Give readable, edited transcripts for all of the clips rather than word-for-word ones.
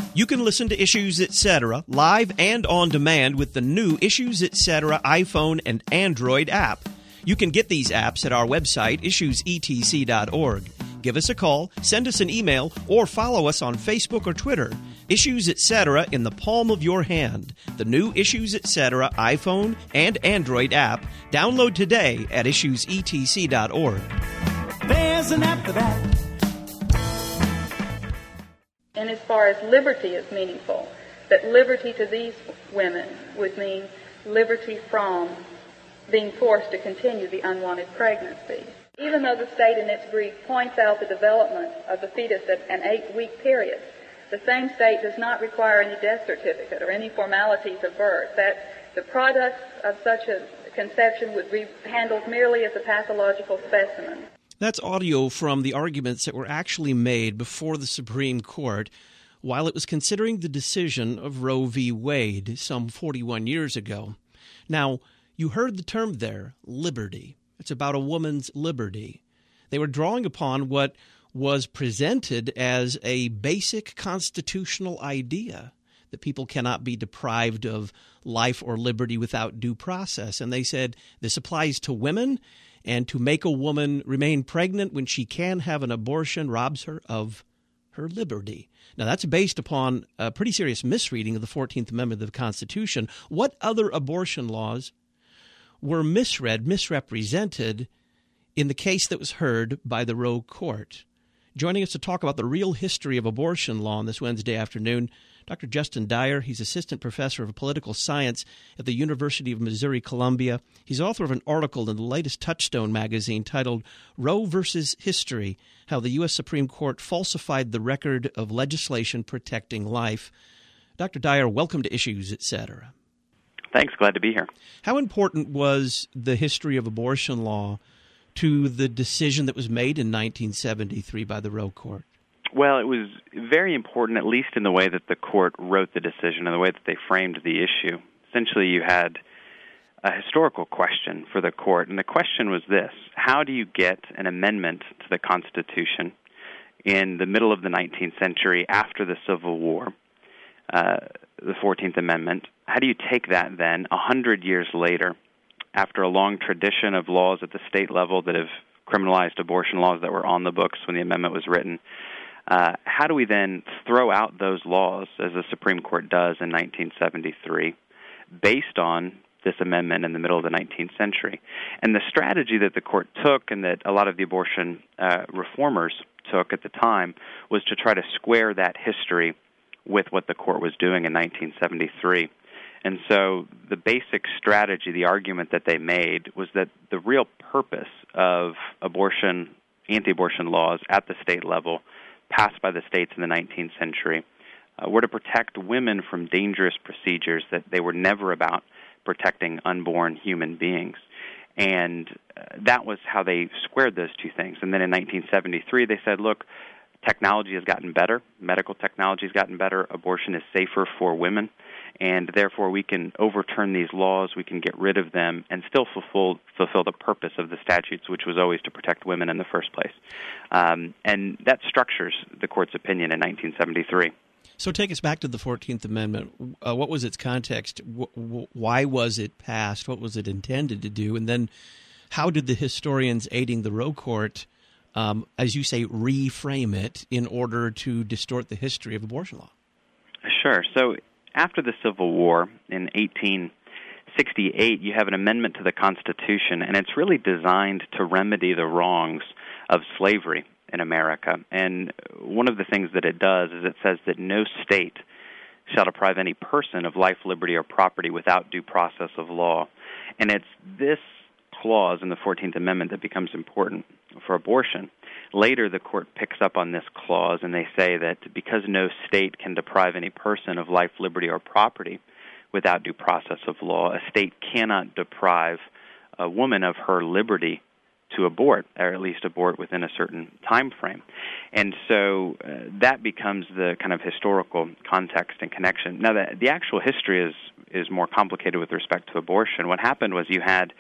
You can listen to Issues Etc. live and on demand with the new Issues Etc. iPhone and Android app. You can get these apps at our website, issuesetc.org. Give us a call, send us an email, or follow us on Facebook or Twitter. Issues Etc. in the palm of your hand. The new Issues Etc. iPhone and Android app. Download today at issuesetc.org. There's an app for that. And as far as liberty is meaningful, that liberty to these women would mean liberty from being forced to continue the unwanted pregnancy. Even though the state in its brief points out the development of the fetus at an 8-week period, the same state does not require any death certificate or any formalities of birth, that the products of such a conception would be handled merely as a pathological specimen. That's audio from the arguments that were actually made before the Supreme Court while it was considering the decision of Roe v. Wade some 41 years ago. Now, you heard the term there, liberty. It's about a woman's liberty. They were drawing upon what was presented as a basic constitutional idea, that people cannot be deprived of life or liberty without due process. And they said this applies to women, and to make a woman remain pregnant when she can have an abortion robs her of her liberty. Now, that's based upon a pretty serious misreading of the 14th Amendment of the Constitution. What other abortion laws were misrepresented in the case that was heard by the Roe Court? Joining us to talk about the real history of abortion law on this Wednesday afternoon, Dr. Justin Dyer. He's assistant professor of political science at the University of Missouri-Columbia. He's author of an article in the latest Touchstone magazine titled Roe versus History, How the U.S. Supreme Court Falsified the Record of Legislation Protecting Life. Dr. Dyer, welcome to Issues, Etc. Thanks. Glad to be here. How important was the history of abortion law to the decision that was made in 1973 by the Roe Court? Well, it was very important, at least in the way that the court wrote the decision and the way that they framed the issue. Essentially, you had a historical question for the court, and the question was this: how do you get an amendment to the Constitution in the middle of the 19th century after the Civil War, the 14th Amendment? How do you take that then, 100 years later, after a long tradition of laws at the state level that have criminalized abortion laws that were on the books when the amendment was written? How do we then throw out those laws, as the Supreme Court does in 1973, based on this amendment in the middle of the 19th century? And the strategy that the court took and that a lot of the abortion reformers took at the time was to try to square that history with what the court was doing in 1973. And so the basic strategy, the argument that they made, was that the real purpose of anti-abortion laws at the state level passed by the states in the 19th century were to protect women from dangerous procedures, that they were never about protecting unborn human beings. And that was how they squared those two things. And then in 1973, they said, look, technology has gotten better, medical technology has gotten better, abortion is safer for women, and therefore we can overturn these laws, we can get rid of them, and still fulfill the purpose of the statutes, which was always to protect women in the first place. And that structures the court's opinion in 1973. So take us back to the 14th Amendment. What was its context? Why was it passed? What was it intended to do? And then how did the historians aiding the Roe Court, as you say, reframe it in order to distort the history of abortion law? Sure. So after the Civil War in 1868, you have an amendment to the Constitution, and it's really designed to remedy the wrongs of slavery in America. And one of the things that it does is it says that no state shall deprive any person of life, liberty, or property without due process of law. And it's this clause in the 14th Amendment that becomes important for abortion. Later, the court picks up on this clause, and they say that because no state can deprive any person of life, liberty, or property without due process of law, a state cannot deprive a woman of her liberty to abort, or at least abort within a certain time frame. And so that becomes the kind of historical context and connection. Now, the actual history is more complicated with respect to abortion. What happened was you had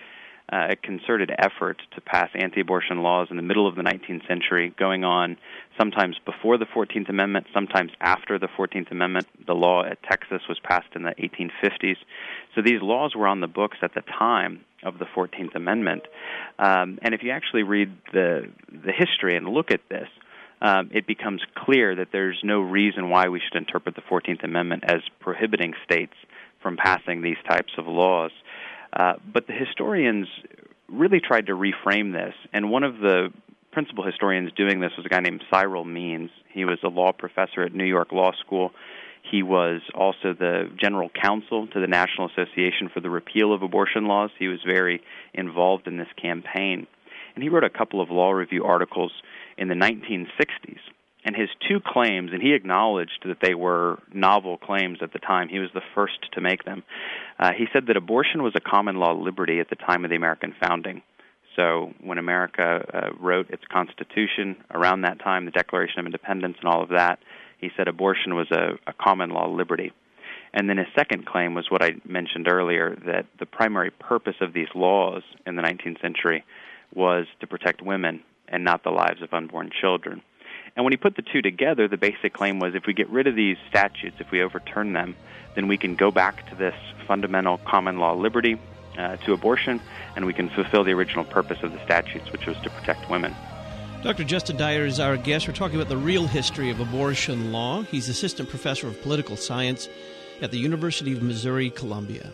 a concerted effort to pass anti-abortion laws in the middle of the 19th century, going on sometimes before the 14th Amendment, sometimes after the 14th Amendment. The law at Texas was passed in the 1850s. So these laws were on the books at the time of the 14th Amendment. And if you actually read the history and look at this, it becomes clear that there's no reason why we should interpret the 14th Amendment as prohibiting states from passing these types of laws. But the historians really tried to reframe this, and one of the principal historians doing this was a guy named Cyril Means. He was a law professor at New York Law School. He was also the general counsel to the National Association for the Repeal of Abortion Laws. He was very involved in this campaign. And he wrote a couple of law review articles in the 1960s. And his two claims, and he acknowledged that they were novel claims at the time. He was the first to make them. He said that abortion was a common law liberty at the time of the American founding. So when America wrote its Constitution around that time, the Declaration of Independence and all of that, he said abortion was a common law liberty. And then his second claim was what I mentioned earlier, that the primary purpose of these laws in the 19th century was to protect women and not the lives of unborn children. And when he put the two together, the basic claim was if we get rid of these statutes, if we overturn them, then we can go back to this fundamental common law liberty to abortion, and we can fulfill the original purpose of the statutes, which was to protect women. Dr. Justin Dyer is our guest. We're talking about the real history of abortion law. He's assistant professor of political science at the University of Missouri, Columbia.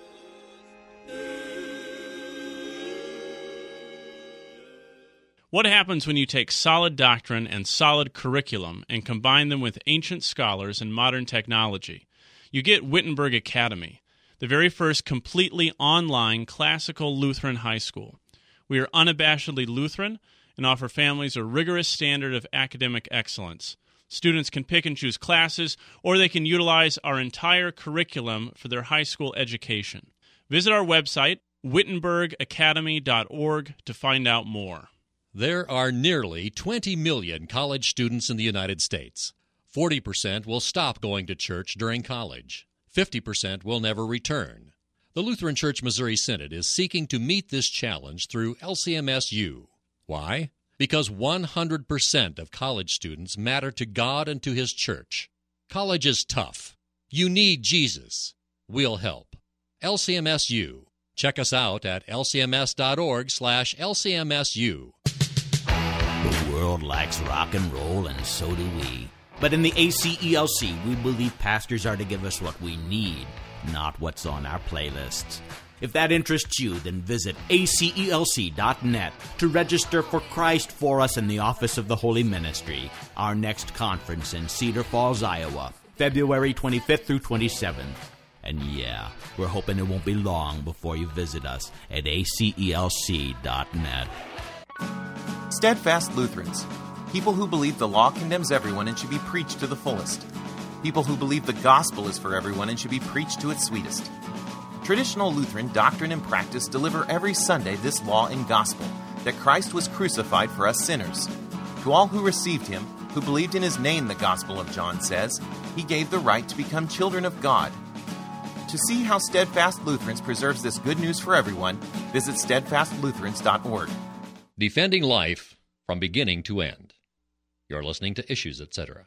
What happens when you take solid doctrine and solid curriculum and combine them with ancient scholars and modern technology? You get Wittenberg Academy, the very first completely online classical Lutheran high school. We are unabashedly Lutheran and offer families a rigorous standard of academic excellence. Students can pick and choose classes, or they can utilize our entire curriculum for their high school education. Visit our website, wittenbergacademy.org, to find out more. There are nearly 20 million college students in the United States. 40% will stop going to church during college. 50% will never return. The Lutheran Church Missouri Synod is seeking to meet this challenge through LCMSU. Why? Because 100% of college students matter to God and to His church. College is tough. You need Jesus. We'll help. LCMSU. Check us out at lcms.org/LCMSU. The world likes rock and roll, and so do we. But in the ACELC, we believe pastors are to give us what we need, not what's on our playlists. If that interests you, then visit acelc.net to register for Christ for Us in the Office of the Holy Ministry, our next conference in Cedar Falls, Iowa, February 25th through 27th. And yeah, we're hoping it won't be long before you visit us at acelc.net. Steadfast Lutherans, people who believe the law condemns everyone and should be preached to the fullest. People who believe the gospel is for everyone and should be preached to its sweetest. Traditional Lutheran doctrine and practice deliver every Sunday this law and gospel, that Christ was crucified for us sinners. To all who received Him, who believed in His name, the Gospel of John says, He gave the right to become children of God. To see how Steadfast Lutherans preserves this good news for everyone, visit steadfastlutherans.org. Defending life from beginning to end. You're listening to Issues, Etc.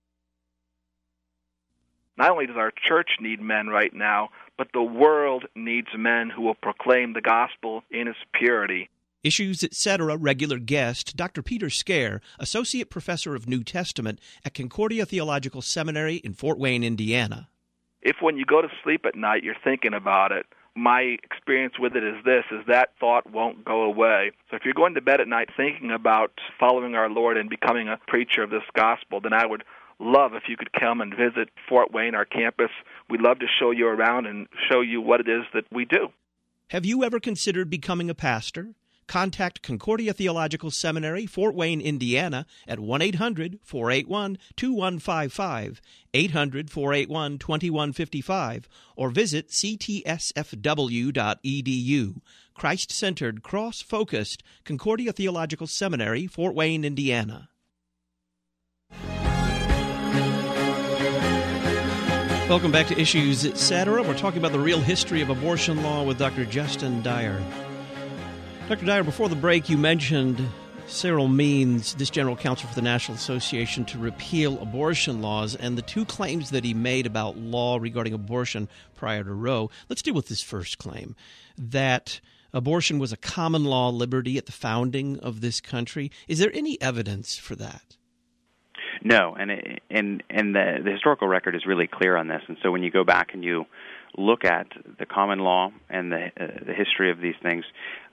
Not only does our church need men right now, but the world needs men who will proclaim the gospel in its purity. Issues, Etc. regular guest, Dr. Peter Scare, Associate Professor of New Testament at Concordia Theological Seminary in Fort Wayne, Indiana. If when you go to sleep at night you're thinking about it, my experience with it is this, is that thought won't go away. So if you're going to bed at night thinking about following our Lord and becoming a preacher of this gospel, then I would love if you could come and visit Fort Wayne, our campus. We'd love to show you around and show you what it is that we do. Have you ever considered becoming a pastor? Contact Concordia Theological Seminary, Fort Wayne, Indiana, at 1-800-481-2155, 800-481-2155, or visit ctsfw.edu. Christ-centered, cross-focused, Concordia Theological Seminary, Fort Wayne, Indiana. Welcome back to Issues, Etc. We're talking about the real history of abortion law with Dr. Justin Dyer. Dr. Dyer, before the break, you mentioned Cyril Means, this general counsel for the National Association to Repeal Abortion Laws, and the two claims that he made about law regarding abortion prior to Roe. Let's deal with this first claim, that abortion was a common law liberty at the founding of this country. Is there any evidence for that? No, and the historical record is really clear on this. And so when you go back and you look at the common law and the history of these things,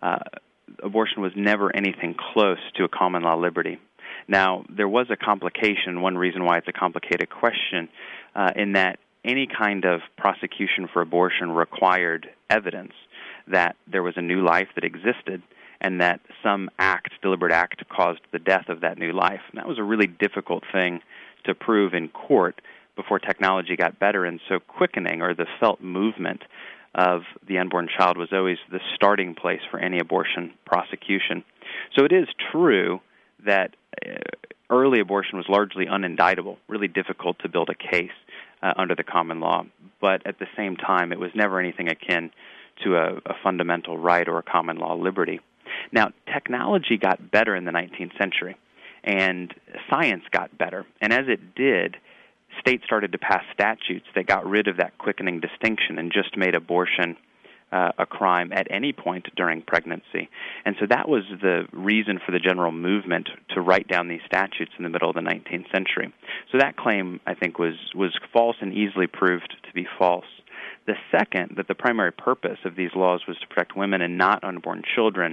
abortion was never anything close to a common law liberty. Now, there was a complication, one reason why it's a complicated question, in that any kind of prosecution for abortion required evidence that there was a new life that existed and that some deliberate act, caused the death of that new life. And that was a really difficult thing to prove in court before technology got better, and so quickening, or the felt movement of the unborn child, was always the starting place for any abortion prosecution. So it is true that early abortion was largely unindictable, really difficult to build a case under the common law, but at the same time it was never anything akin to a fundamental right or a common law liberty. Now, technology got better in the 19th century, and science got better, and as it did, states started to pass statutes that got rid of that quickening distinction and just made abortion a crime at any point during pregnancy. And so that was the reason for the general movement to write down these statutes in the middle of the 19th century. So that claim, I think, was false and easily proved to be false. The second, that the primary purpose of these laws was to protect women and not unborn children,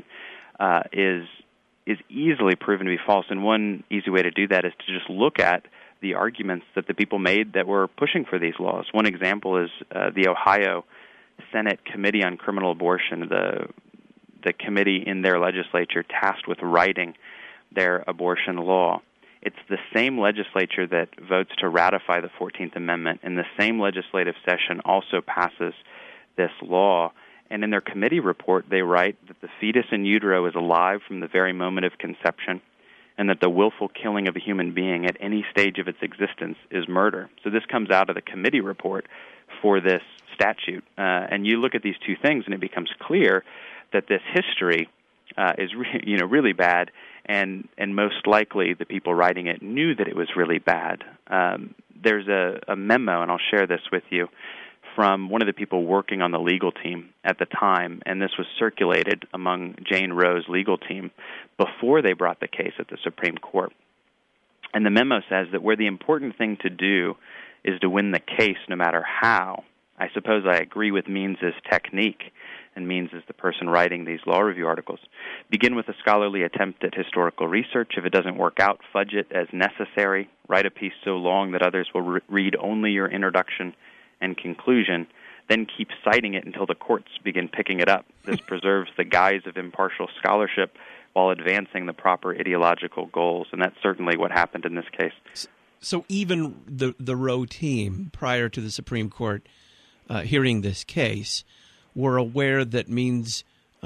is easily proven to be false. And one easy way to do that is to just look at the arguments that the people made that were pushing for these laws. One example is the Ohio Senate Committee on Criminal Abortion, the committee in their legislature tasked with writing their abortion law. It's the same legislature that votes to ratify the 14th Amendment, and the same legislative session also passes this law. And in their committee report, they write that the fetus in utero is alive from the very moment of conception, and that the willful killing of a human being at any stage of its existence is murder. So this comes out of the committee report for this statute. And you look at these two things, and it becomes clear that this history is really bad, and most likely the people writing it knew that it was really bad. There's a memo, and I'll share this with you, from one of the people working on the legal team at the time, and this was circulated among Jane Roe's legal team before they brought the case at the Supreme Court. And the memo says that where the important thing to do is to win the case no matter how, I suppose I agree with Means' technique, and Means is the person writing these law review articles. Begin with a scholarly attempt at historical research. If it doesn't work out, fudge it as necessary. Write a piece so long that others will read only your introduction and conclusion, then keep citing it until the courts begin picking it up. This preserves the guise of impartial scholarship while advancing the proper ideological goals, and that's certainly what happened in this case. So even the Roe team, prior to the Supreme Court hearing this case, were aware that Means'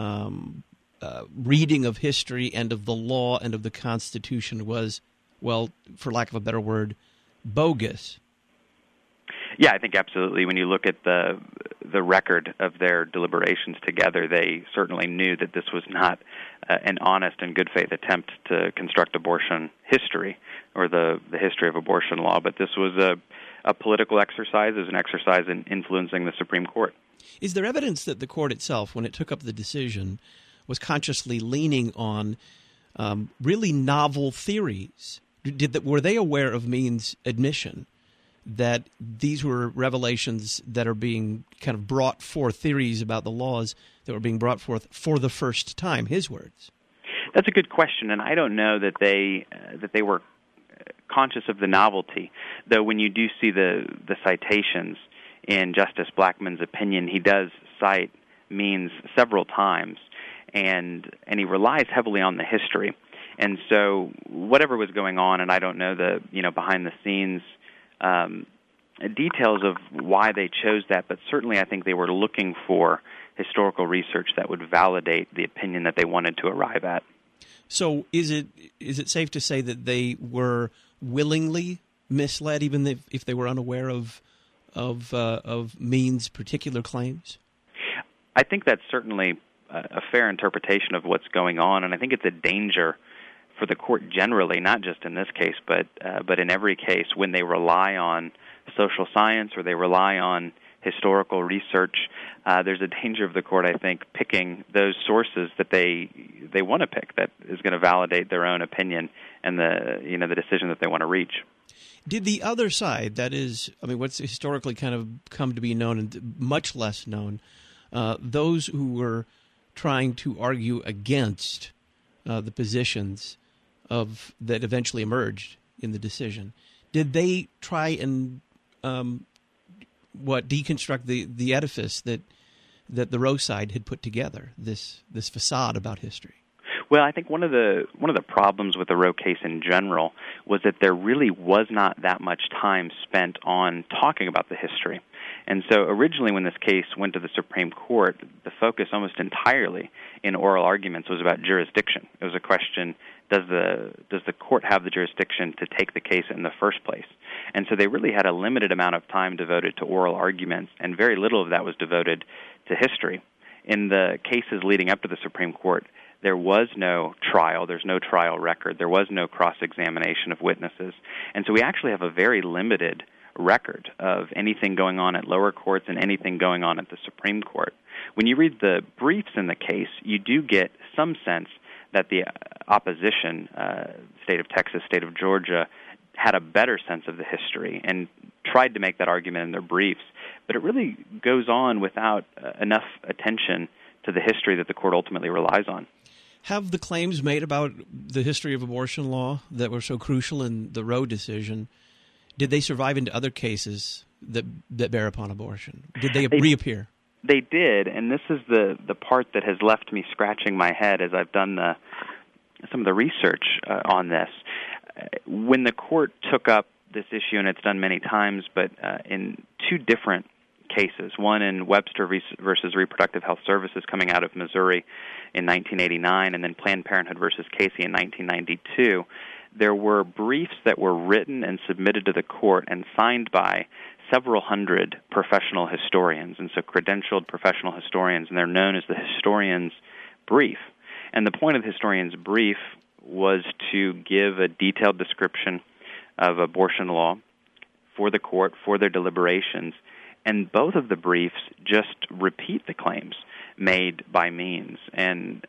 reading of history and of the law and of the Constitution was, well, for lack of a better word, bogus. Yeah, I think absolutely. When you look at the record of their deliberations together, they certainly knew that this was not an honest and good faith attempt to construct abortion history or the history of abortion law, but this was a political exercise, as an exercise in influencing the Supreme Court. Is there evidence that the court itself, when it took up the decision, was consciously leaning on really novel theories? Were they aware of Means' admission that these were revelations that are being kind of brought forth, theories about the laws that were being brought forth for the first time, his words? That's a good question, and I don't know that they were conscious of the novelty, though when you do see the citations in Justice Blackmun's opinion, he does cite Means several times, and he relies heavily on the history. And so whatever was going on, and I don't know the behind the scenes details of why they chose that, but certainly I think they were looking for historical research that would validate the opinion that they wanted to arrive at. So is it safe to say that they were willingly misled, even if they were unaware of Means' particular claims? I think that's certainly a fair interpretation of what's going on, and I think it's a danger for the court generally, not just in this case, but in every case, when they rely on social science or they rely on historical research. There's a danger of the court, I think, picking those sources that they want to pick, that is going to validate their own opinion and the decision that they want to reach. Did the other side, that is, what's historically kind of come to be known and much less known, those who were trying to argue against the positions that eventually emerged in the decision, did they try and deconstruct the edifice that the Roe side had put together, this facade about history? Well, I think one of the problems with the Roe case in general was that there really was not that much time spent on talking about the history. And so originally when this case went to the Supreme Court, the focus almost entirely in oral arguments was about jurisdiction. It was a question, does the court have the jurisdiction to take the case in the first place? And so they really had a limited amount of time devoted to oral arguments, and very little of that was devoted to history. In the cases leading up to the Supreme Court, there was no trial. There's no trial record. There was no cross-examination of witnesses. And so we actually have a very limited record of anything going on at lower courts and anything going on at the Supreme Court. When you read the briefs in the case, you do get some sense that the opposition, state of Texas, state of Georgia, had a better sense of the history and tried to make that argument in their briefs. But it really goes on without enough attention to the history that the court ultimately relies on. Have the claims made about the history of abortion law that were so crucial in the Roe decision, did they survive into other cases that bear upon abortion? Did they reappear? They did, and this is the part that has left me scratching my head as I've done some of the research on this. When the court took up this issue, and it's done many times, but in two different cases, one in Webster versus Reproductive Health Services coming out of Missouri in 1989, and then Planned Parenthood versus Casey in 1992, there were briefs that were written and submitted to the court and signed by several hundred professional historians, and so credentialed professional historians, and they're known as the historian's brief. And the point of the historian's brief was to give a detailed description of abortion law for the court, for their deliberations, and both of the briefs just repeat the claims made by Means. And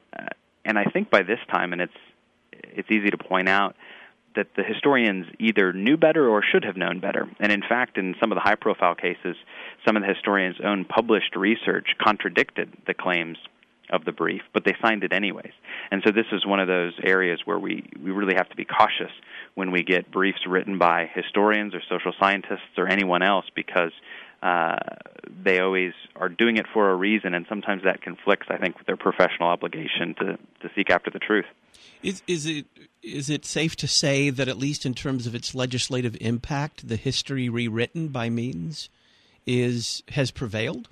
I think by this time, and it's easy to point out, that the historians either knew better or should have known better. And in fact, in some of the high-profile cases, some of the historians' own published research contradicted the claims of the brief, but they signed it anyways. And so this is one of those areas where we really have to be cautious when we get briefs written by historians or social scientists or anyone else, because they always are doing it for a reason, and sometimes that conflicts, I think, with their professional obligation to seek after the truth. Is it safe to say that, at least in terms of its legislative impact, the history rewritten by Means has prevailed?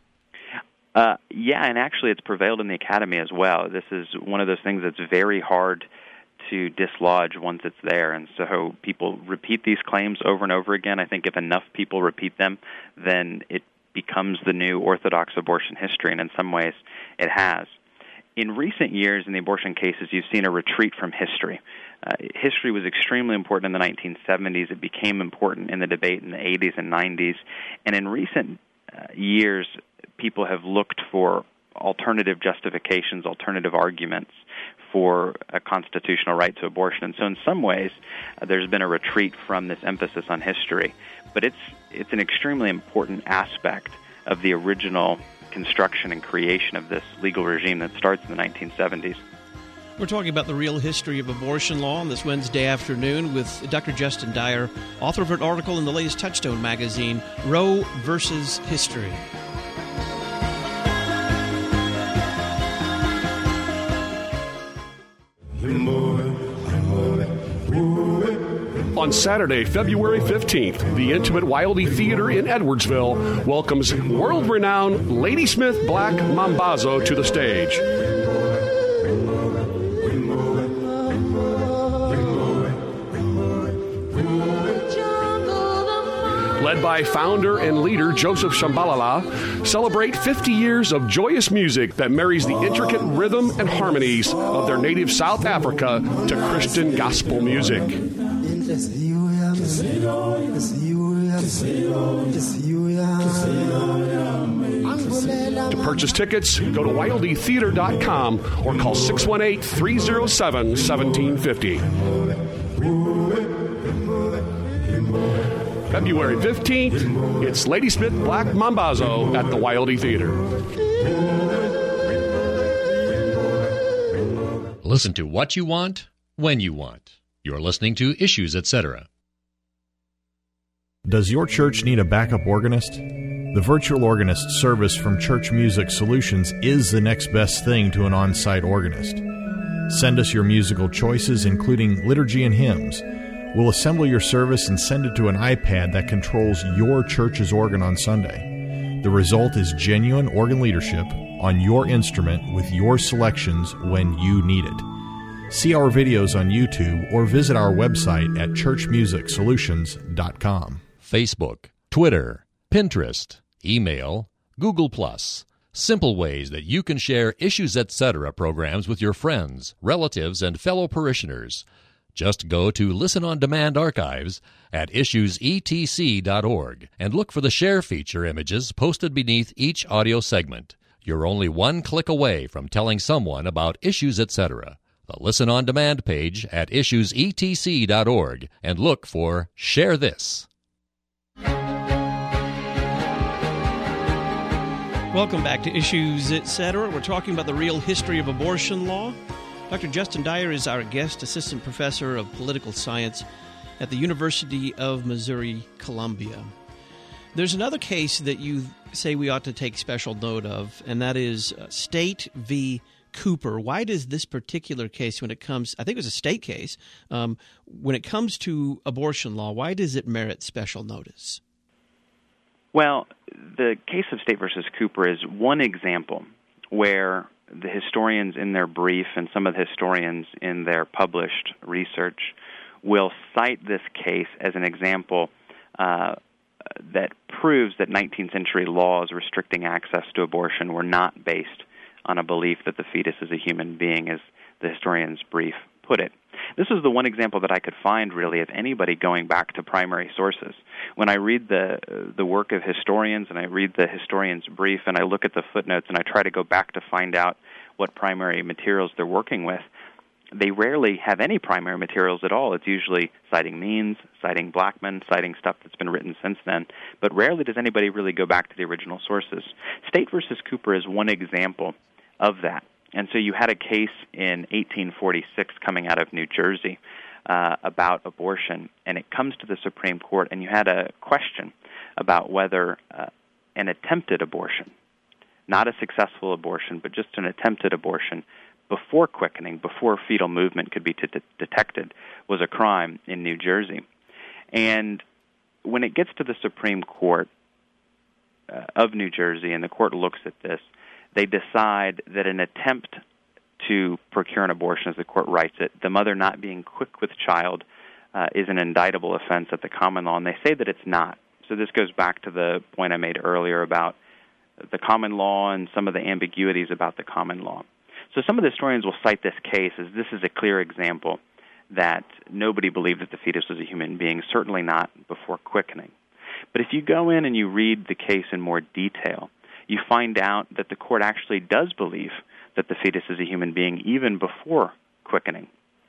Yeah, and actually it's prevailed in the academy as well. This is one of those things that's very hard to dislodge once it's there, and so people repeat these claims over and over again. I think if enough people repeat them, then it becomes the new orthodox abortion history, and in some ways it has. In recent years, in the abortion cases, you've seen a retreat from history. History was extremely important in the 1970s. It became important in the debate in the 80s and 90s. And in recent years, people have looked for alternative justifications, alternative arguments for a constitutional right to abortion. And so in some ways, there's been a retreat from this emphasis on history. But it's an extremely important aspect of the original construction and creation of this legal regime that starts in the 1970s. We're talking about the real history of abortion law on this Wednesday afternoon with Dr. Justin Dyer, author of an article in the latest Touchstone magazine, Roe versus History. On Saturday, February 15th, the Intimate Wildey Theater in Edwardsville welcomes world-renowned Ladysmith Black Mambazo to the stage. led by founder and leader Joseph Shambalala, celebrate 50 years of joyous music that marries the intricate rhythm and harmonies of their native South Africa to Christian gospel music. To purchase tickets, go to wildtheater.com or call 618-307-1750. February 15th, it's Ladysmith Black Mambazo at the Wildey Theater. Listen to what you want, when you want. You're listening to Issues, Etc. Does your church need a backup organist? The Virtual Organist service from Church Music Solutions is the next best thing to an on-site organist. Send us your musical choices, including liturgy and hymns. We'll assemble your service and send it to an iPad that controls your church's organ on Sunday. The result is genuine organ leadership on your instrument with your selections when you need it. See our videos on YouTube or visit our website at churchmusicsolutions.com. Facebook, Twitter, Pinterest, email, Google+. Simple ways that you can share Issues Etc. programs with your friends, relatives, and fellow parishioners. Just go to Listen on Demand archives at issuesetc.org and look for the share feature images posted beneath each audio segment. You're only one click away from telling someone about Issues Etc. The Listen on Demand page at issuesetc.org and look for Share This. Welcome back to Issues, Etc. We're talking about the real history of abortion law. Dr. Justin Dyer is our guest, assistant professor of political science at the University of Missouri-Columbia. There's another case that you say we ought to take special note of, and that is State v. Cooper. Why does this particular case, when it comes, I think it was a state case, when it comes to abortion law, why does it merit special notice? Well, the case of State versus Cooper is one example where the historians in their brief and some of the historians in their published research will cite this case as an example that proves that 19th century laws restricting access to abortion were not based on a belief that the fetus is a human being, as the historian's brief put it. This is the one example that I could find, really, of anybody going back to primary sources. When I read the work of historians and I read the historian's brief and I look at the footnotes and I try to go back to find out what primary materials they're working with, they rarely have any primary materials at all. It's usually citing Means, citing Blackman, citing stuff that's been written since then, but rarely does anybody really go back to the original sources. State versus Cooper is one example of that. And so you had a case in 1846 coming out of New Jersey about abortion, and it comes to the Supreme Court, and you had a question about whether an attempted abortion, not a successful abortion, but just an attempted abortion before quickening, before fetal movement could be detected, was a crime in New Jersey. And when it gets to the Supreme Court of New Jersey, and the court looks at this, they decide that an attempt to procure an abortion, as the court writes it, the mother not being quick with child, is an indictable offense at the common law, and they say that it's not. So this goes back to the point I made earlier about the common law and some of the ambiguities about the common law. So some of the historians will cite this case as this is a clear example that nobody believed that the fetus was a human being, certainly not before quickening. But if you go in and you read the case in more detail, you find out that the court actually does believe that the fetus is a human being even before quickening.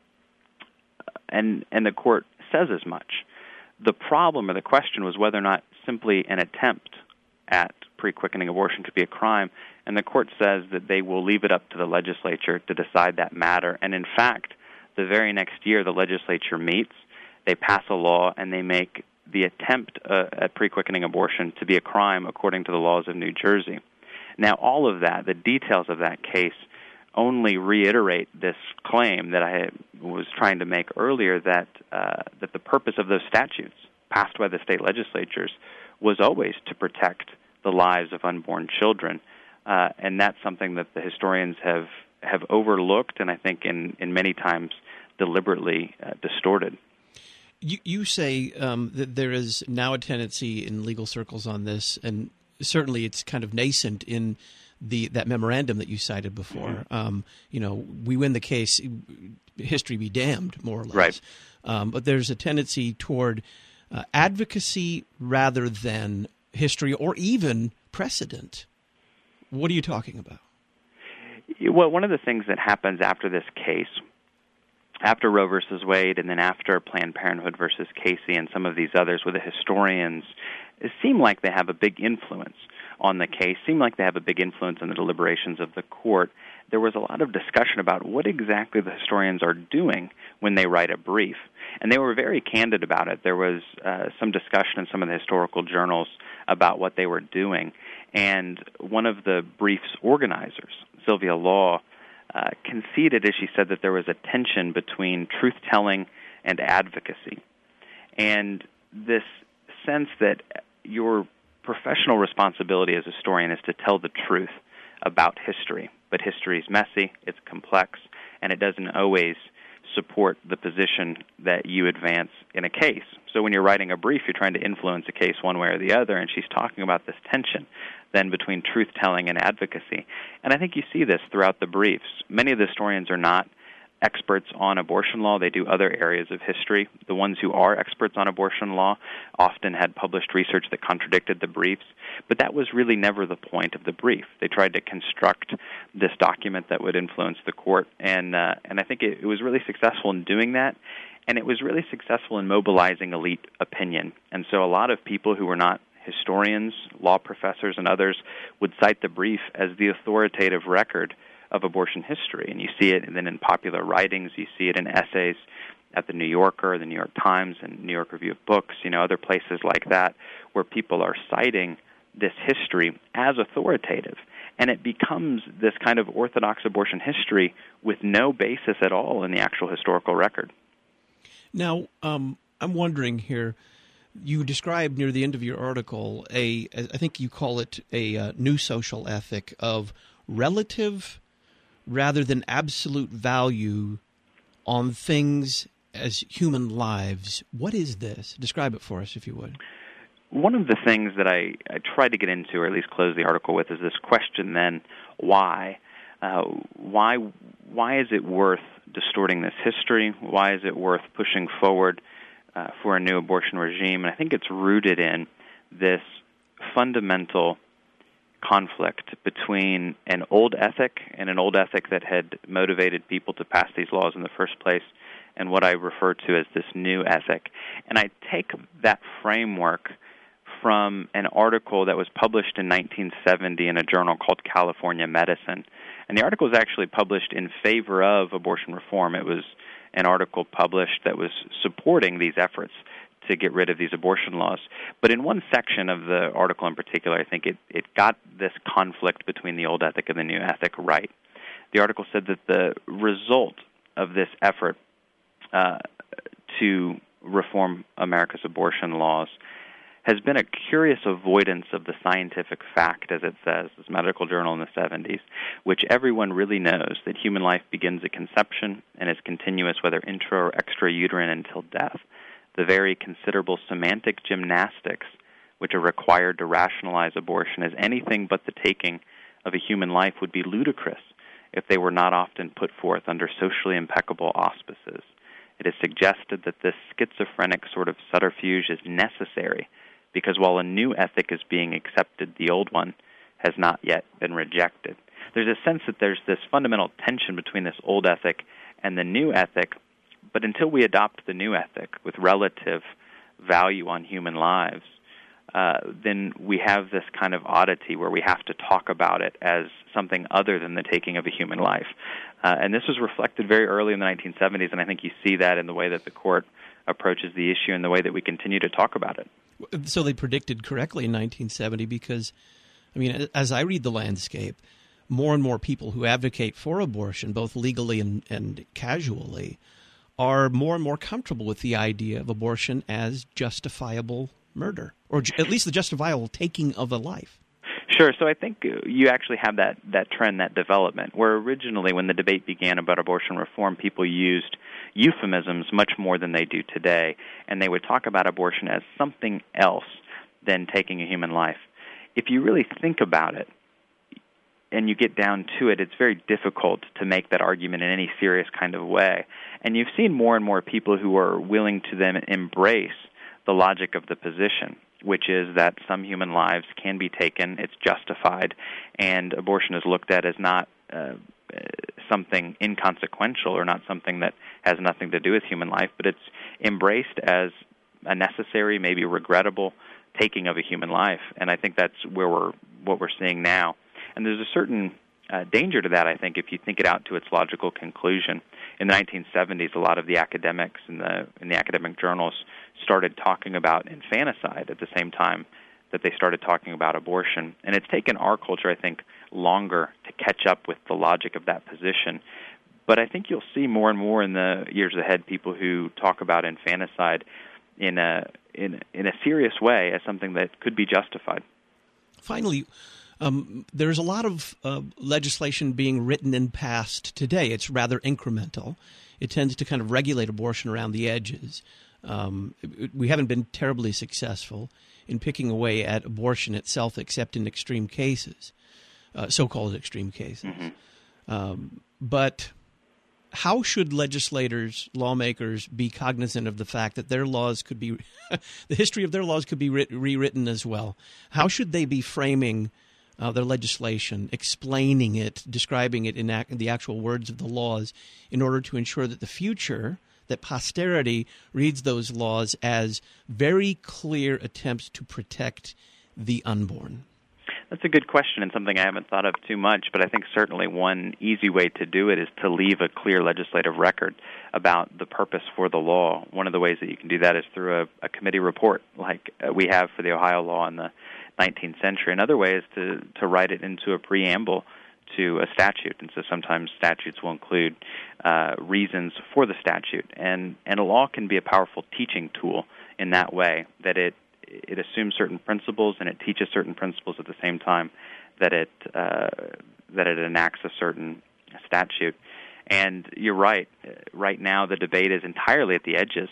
And the court says as much. The problem or the question was whether or not simply an attempt at pre-quickening abortion could be a crime, and the court says that they will leave it up to the legislature to decide that matter. And in fact, the very next year the legislature meets, they pass a law, and they make the attempt at pre-quickening abortion to be a crime according to the laws of New Jersey. Now, all of that, the details of that case, only reiterate this claim that I was trying to make earlier, that that the purpose of those statutes passed by the state legislatures was always to protect the lives of unborn children, and that's something that the historians have overlooked, and I think in many times deliberately distorted. You say that there is now a tendency in legal circles on this, and certainly it's kind of nascent in that memorandum that you cited before. We win the case, history be damned, more or less. Right. But there's a tendency toward advocacy rather than history or even precedent. What are you talking about? Well, one of the things that happens after this case, after Roe versus Wade, and then after Planned Parenthood versus Casey and some of these others with the historians, it seem like they have a big influence on the case, seem like they have a big influence on the deliberations of the court. There was a lot of discussion about what exactly the historians are doing when they write a brief. And they were very candid about it. There was some discussion in some of the historical journals about what they were doing. And one of the brief's organizers, Sylvia Law, conceded, as she said, that there was a tension between truth-telling and advocacy. And this sense that your professional responsibility as a historian is to tell the truth about history. But history is messy, it's complex, and it doesn't always support the position that you advance in a case. So when you're writing a brief, you're trying to influence a case one way or the other, and she's talking about this tension then between truth-telling and advocacy. And I think you see this throughout the briefs. Many of the historians are not experts on abortion law. They do other areas of history. The ones who are experts on abortion law often had published research that contradicted the briefs, but that was really never the point of the brief. They tried to construct this document that would influence the court, and I think it was really successful in doing that, and it was really successful in mobilizing elite opinion. And so a lot of people who were not historians, law professors, and others would cite the brief as the authoritative record of abortion history. And you see it then in popular writings, you see it in essays at the New Yorker, the New York Times, and New York Review of Books, other places like that, where people are citing this history as authoritative. And it becomes this kind of orthodox abortion history with no basis at all in the actual historical record. Now, I'm wondering here, you described near the end of your article I think you call it a new social ethic of relative rather than absolute value on things as human lives. What is this? Describe it for us, if you would. One of the things that I tried to get into, or at least close the article with, is this question then, why? Why is it worth distorting this history? Why is it worth pushing forward for a new abortion regime? And I think it's rooted in this fundamental conflict between an old ethic and an old ethic that had motivated people to pass these laws in the first place, and what I refer to as this new ethic. And I take that framework from an article that was published in 1970 in a journal called California Medicine. And the article was actually published in favor of abortion reform. It was an article published that was supporting these efforts to get rid of these abortion laws. But in one section of the article in particular, I think it got this conflict between the old ethic and the new ethic right. The article said that the result of this effort to reform America's abortion laws has been a curious avoidance of the scientific fact, as it says, this medical journal in the 70s, which everyone really knows that human life begins at conception and is continuous, whether intra or extrauterine, until death. The very considerable semantic gymnastics which are required to rationalize abortion as anything but the taking of a human life would be ludicrous if they were not often put forth under socially impeccable auspices. It is suggested that this schizophrenic sort of subterfuge is necessary because while a new ethic is being accepted, the old one has not yet been rejected. There's a sense that there's this fundamental tension between this old ethic and the new ethic, but until we adopt the new ethic with relative value on human lives, then we have this kind of oddity where we have to talk about it as something other than the taking of a human life. And this was reflected very early in the 1970s, and I think you see that in the way that the court approaches the issue and the way that we continue to talk about it. So they predicted correctly in 1970 because, as I read the landscape, more and more people who advocate for abortion, both legally and casually, are more and more comfortable with the idea of abortion as justifiable murder, or at least the justifiable taking of a life. Sure. So I think you actually have that trend, that development, where originally when the debate began about abortion reform, people used euphemisms much more than they do today, and they would talk about abortion as something else than taking a human life. If you really think about it and you get down to it, it's very difficult to make that argument in any serious kind of way. And you've seen more and more people who are willing to then embrace the logic of the position, which is that some human lives can be taken, it's justified, and abortion is looked at as not something inconsequential or not something that has nothing to do with human life, but it's embraced as a necessary, maybe regrettable taking of a human life. And I think that's what we're seeing now. And there's a certain danger to that, I think, if you think it out to its logical conclusion. In the 1970s, a lot of the academics in the academic journals started talking about infanticide at the same time that they started talking about abortion. And it's taken our culture, I think, longer to catch up with the logic of that position. But I think you'll see more and more in the years ahead people who talk about infanticide in a serious way as something that could be justified. Finally, there's a lot of legislation being written and passed today. It's rather incremental. It tends to kind of regulate abortion around the edges. We haven't been terribly successful in picking away at abortion itself, except in extreme cases, so-called extreme cases. But how should legislators, lawmakers, be cognizant of the fact that their laws could be the history of their laws could be rewritten as well? How should they be framing their legislation, explaining it, describing it in the actual words of the laws, in order to ensure that the future, that posterity reads those laws as very clear attempts to protect the unborn? That's a good question and something I haven't thought of too much, but I think certainly one easy way to do it is to leave a clear legislative record about the purpose for the law. One of the ways that you can do that is through a committee report like we have for the Ohio law in the 19th century. Another way is to write it into a preamble to a statute, and so sometimes statutes will include reasons for the statute. And a law can be a powerful teaching tool in that way, that it assumes certain principles and it teaches certain principles at the same time that it enacts a certain statute. And you're right. Right now, the debate is entirely at the edges.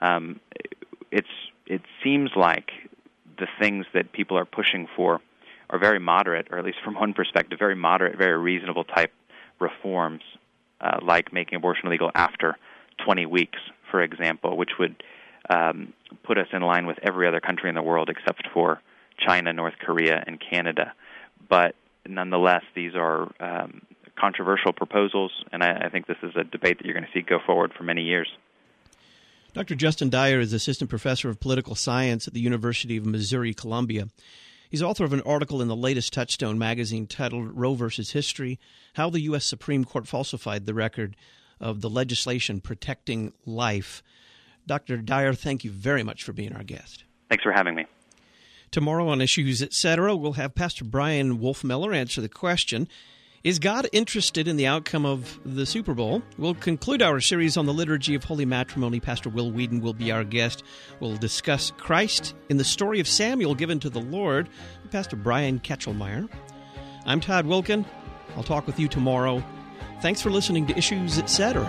It seems like the things that people are pushing for are very moderate, or at least from one perspective, very moderate, very reasonable type reforms, like making abortion legal after 20 weeks, for example, which would put us in line with every other country in the world except for China, North Korea, and Canada. But nonetheless, these are controversial proposals, and I think this is a debate that you're going to see go forward for many years. Dr. Justin Dyer is Assistant Professor of Political Science at the University of Missouri-Columbia. He's author of an article in the latest Touchstone magazine titled Roe v. History, How the U.S. Supreme Court Falsified the Record of the Legislation Protecting Life. Dr. Dyer, thank you very much for being our guest. Thanks for having me. Tomorrow on Issues, Etc., we'll have Pastor Brian Wolfmiller answer the question, is God interested in the outcome of the Super Bowl? We'll conclude our series on the liturgy of holy matrimony. Pastor Will Whedon will be our guest. We'll discuss Christ in the story of Samuel given to the Lord, Pastor Brian Ketchelmeyer. I'm Todd Wilken. I'll talk with you tomorrow. Thanks for listening to Issues, Etc.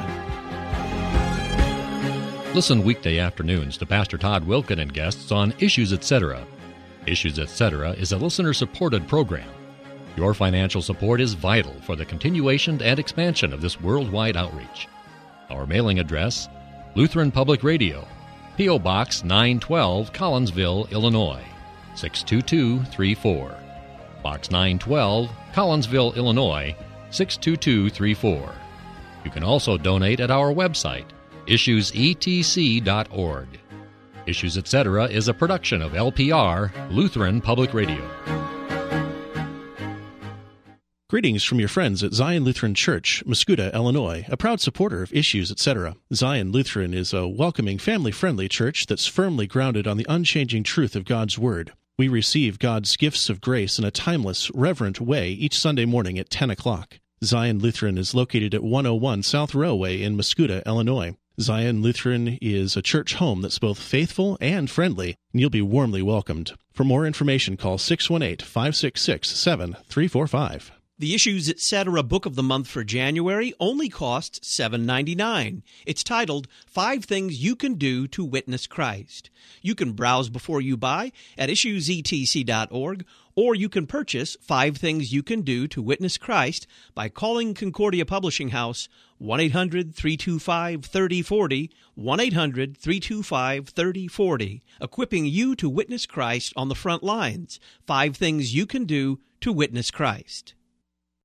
Listen weekday afternoons to Pastor Todd Wilken and guests on Issues, Etc. Issues, Etc. is a listener-supported program. Your financial support is vital for the continuation and expansion of this worldwide outreach. Our mailing address, Lutheran Public Radio, P.O. Box 912, Collinsville, Illinois, 62234. Box 912, Collinsville, Illinois, 62234. You can also donate at our website, issuesetc.org. Issues, Etc. is a production of LPR, Lutheran Public Radio. Greetings from your friends at Zion Lutheran Church, Muscuda, Illinois, a proud supporter of Issues, Etc. Zion Lutheran is a welcoming, family-friendly church that's firmly grounded on the unchanging truth of God's Word. We receive God's gifts of grace in a timeless, reverent way each Sunday morning at 10 o'clock. Zion Lutheran is located at 101 South Railway in Muscuda, Illinois. Zion Lutheran is a church home that's both faithful and friendly, and you'll be warmly welcomed. For more information, call 618-566-7345. The Issues Etc. Book of the Month for January only costs $7.99. It's titled 5 Things You Can Do to Witness Christ. You can browse before you buy at issuesetc.org, or you can purchase 5 Things You Can Do to Witness Christ by calling Concordia Publishing House 1-800-325-3040, 1-800-325-3040, equipping you to witness Christ on the front lines. 5 Things You Can Do to Witness Christ.